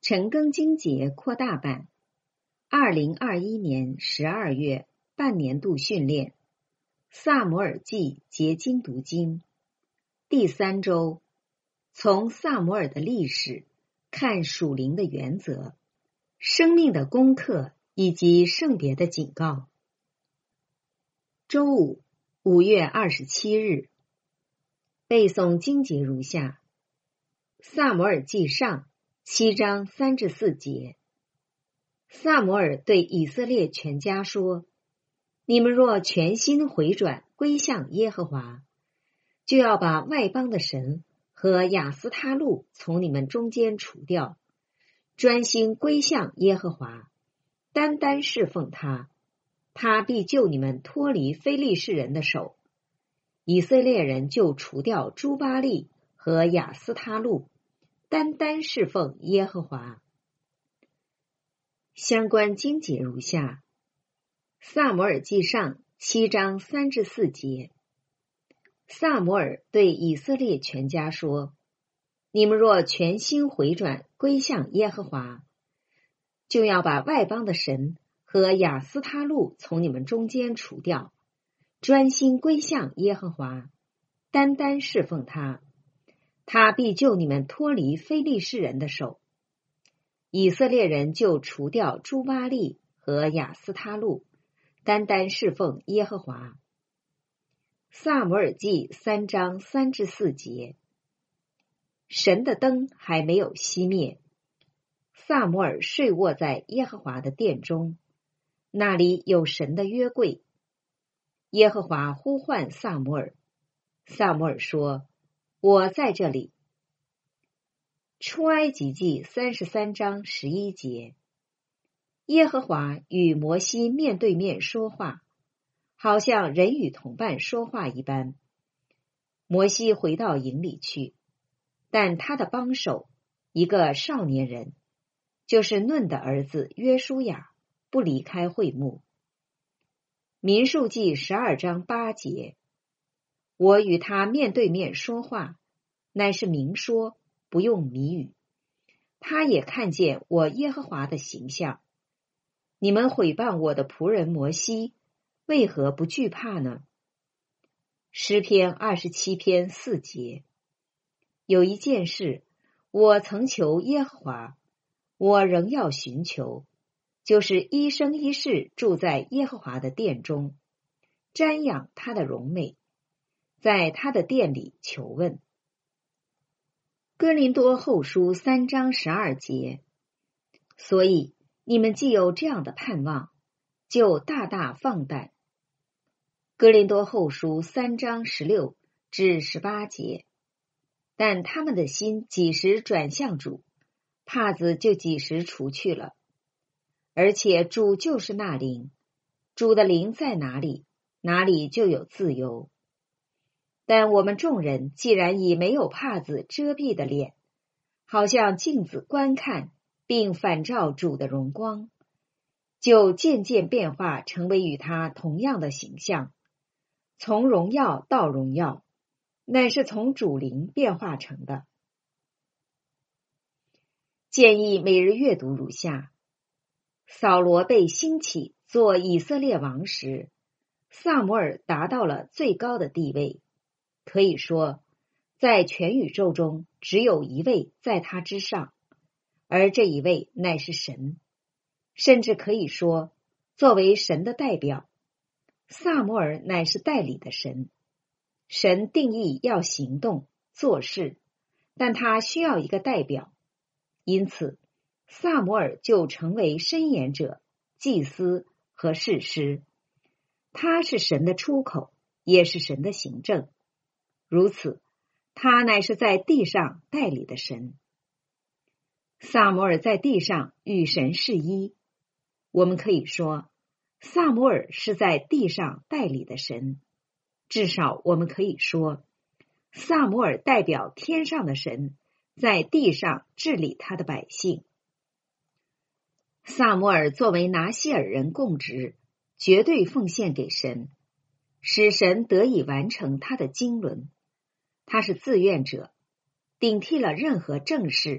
陈庚金节扩大版2021年12月半年度训练萨摩尔记结晶读经第3周，从萨摩尔的历史看属灵的原则、生命的功课以及圣别的警告。周五，5月27日，背诵经节如下：萨摩尔记上7章3至4节。萨摩尔对以色列全家说：你们若全心回转归向耶和华，就要把外邦的神和亚斯他路从你们中间除掉，专心归向耶和华，单单侍奉他，他必救你们脱离非利士人的手。以色列人就除掉诸巴力和亚斯他路，单单侍奉耶和华。相关经节如下：萨摩尔记上7章3至4节。萨摩尔对以色列全家说：你们若全心回转归向耶和华，就要把外邦的神和亚斯他路从你们中间除掉，专心归向耶和华，单单侍奉他，他必救你们脱离非利士人的手。以色列人就除掉诸巴力和亚斯他路，单单侍奉耶和华。萨摩尔记3章3至4节。神的灯还没有熄灭，萨摩尔睡卧在耶和华的殿中，那里有神的约柜。耶和华呼唤萨摩尔，萨摩尔说：我在这里。出埃及记33章11节。耶和华与摩西面对面说话，好像人与同伴说话一般。摩西回到营里去，但他的帮手，一个少年人，就是嫩的儿子约书亚，不离开会幕。民数记12章8节。我与他面对面说话，乃是明说，不用谜语。他也看见我耶和华的形象。你们毁谤我的仆人摩西，为何不惧怕呢？诗篇27篇4节。有一件事，我曾求耶和华，我仍要寻求，就是一生一世住在耶和华的殿中，瞻仰他的荣美，在他的殿里求问。哥林多后书3章12节。所以你们既有这样的盼望，就大大放胆。哥林多后书3章16至18节。但他们的心几时转向主，帕子就几时除去了。而且主就是那灵，主的灵在哪里，哪里就有自由。但我们众人既然以没有帕子遮蔽的脸，好像镜子观看并反照主的荣光，就渐渐变化成为与他同样的形象，从荣耀到荣耀，乃是从主灵变化成的。建议每日阅读如下：扫罗被兴起做以色列王时，萨摩尔达到了最高的地位，可以说在全宇宙中只有一位在他之上，而这一位乃是神。甚至可以说，作为神的代表，萨摩尔乃是代理的神。神定义要行动做事，但他需要一个代表，因此萨摩尔就成为申言者、祭司和士师。他是神的出口，也是神的行政。如此，他乃是在地上代理的神。萨摩尔在地上与神是一，我们可以说，萨摩尔是在地上代理的神。至少我们可以说，萨摩尔代表天上的神，在地上治理他的百姓。萨摩尔作为拿西尔人供职，绝对奉献给神，使神得以完成他的经纶。他是自愿者，顶替了任何政事，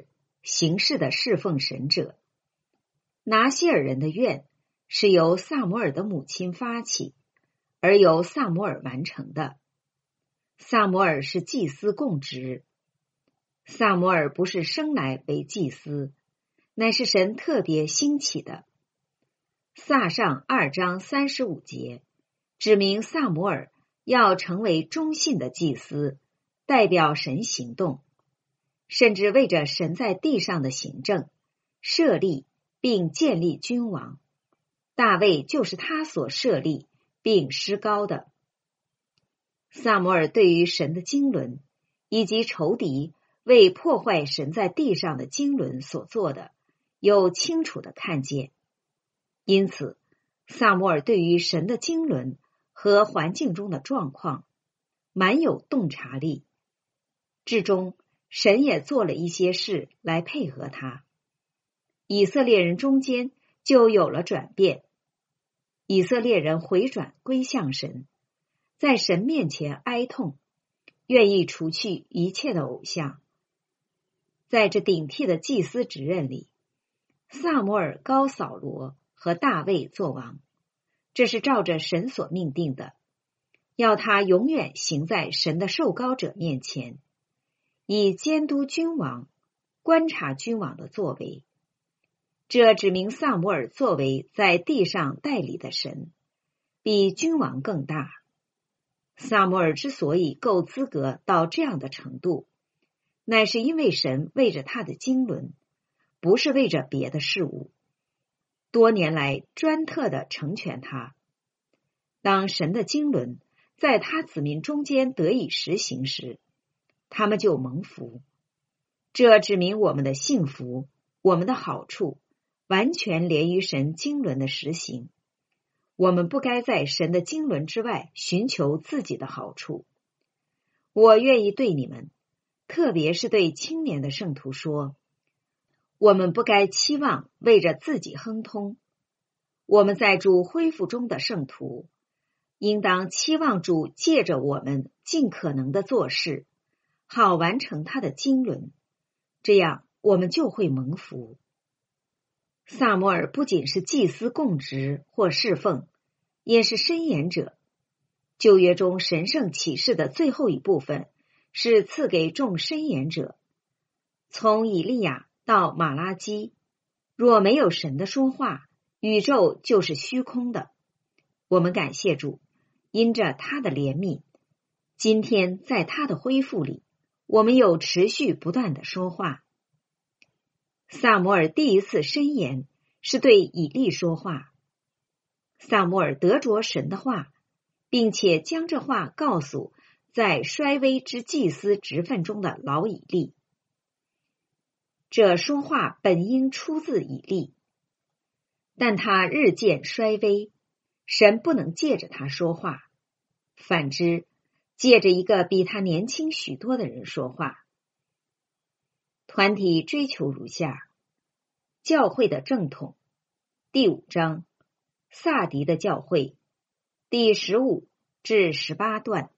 形式的侍奉神者。拿西尔人的愿是由萨摩尔的母亲发起，而由萨摩尔完成的。萨摩尔是祭司供职。萨摩尔不是生来为祭司，乃是神特别兴起的。撒上2章35节指明萨摩尔要成为忠信的祭司，代表神行动，甚至为着神在地上的行政设立并建立君王。大卫就是他所设立并施膏的。撒摩尔对于神的经纶以及仇敌为破坏神在地上的经纶所做的有清楚的看见，因此撒摩尔对于神的经纶和环境中的状况蛮有洞察力，至终神也做了一些事来配合他。以色列人中间就有了转变，以色列人回转归向神，在神面前哀痛，愿意除去一切的偶像。在这顶替的祭司职任里，撒摩尔膏扫罗和大卫做王，这是照着神所命定的，要他永远行在神的受膏者面前，以监督君王、观察君王的作为。这指明撒摩尔作为在地上代理的神，比君王更大。撒摩尔之所以够资格到这样的程度，乃是因为神为着他的经纶，不是为着别的事物，多年来专特地成全他。当神的经纶在他子民中间得以实行时，他们就蒙福。这指明我们的幸福，我们的好处完全连于神经纶的实行。我们不该在神的经纶之外寻求自己的好处。我愿意对你们，特别是对青年的圣徒说，我们不该期望为着自己亨通。我们在主恢复中的圣徒，应当期望主借着我们尽可能的做事，好完成他的经纶，这样我们就会蒙福。撒摩尔不仅是祭司供职或侍奉，也是申言者。旧约中神圣启示的最后一部分是赐给众申言者。从以利亚到马拉基，若没有神的说话，宇宙就是虚空的。我们感谢主，因着他的怜悯，今天在他的恢复里，我们有持续不断的说话。撒摩尔第一次申言是对以利说话。撒摩尔得着神的话，并且将这话告诉在衰微之祭司职分中的老以利。这说话本应出自以利，但他日渐衰微，神不能借着他说话，反之借着一个比他年轻许多的人说话。团体追求如下：教会的正统，第5章，萨迪的教会，第15至18段。